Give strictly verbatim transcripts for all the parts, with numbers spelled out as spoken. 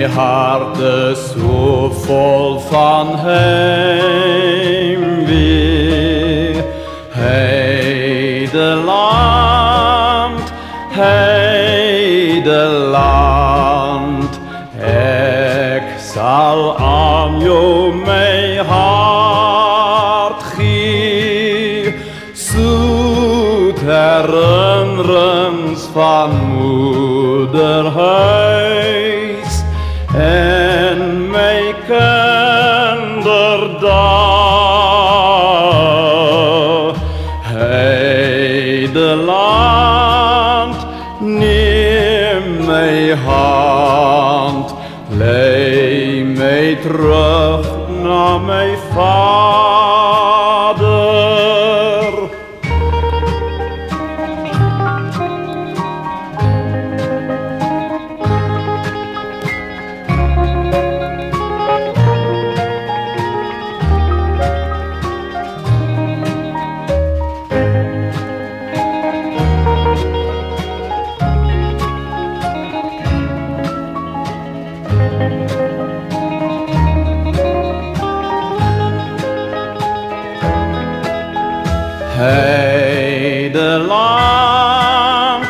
hart is so vol van heimwee. Heideland, heideland, ek sal aan jou my hart gee. Soet herinnerings van moederhuis en my kinderdae. Heideland, neem my hand, lei my terug na my vader. Heideland,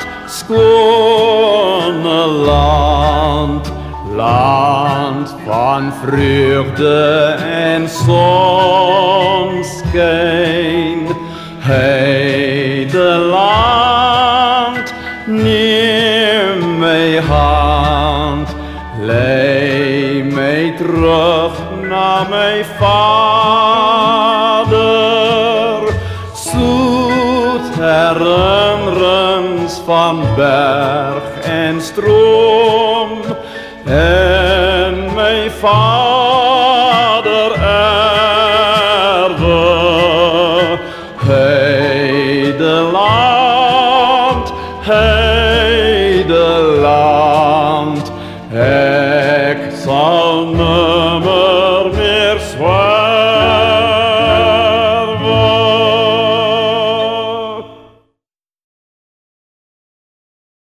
skone land, land van vreugde en sonskyn. Heideland, neem my hand, lei my terug na my vader. Soet herinnerings van berg en stroom en my vader erwe. Heideland, heideland, ek sal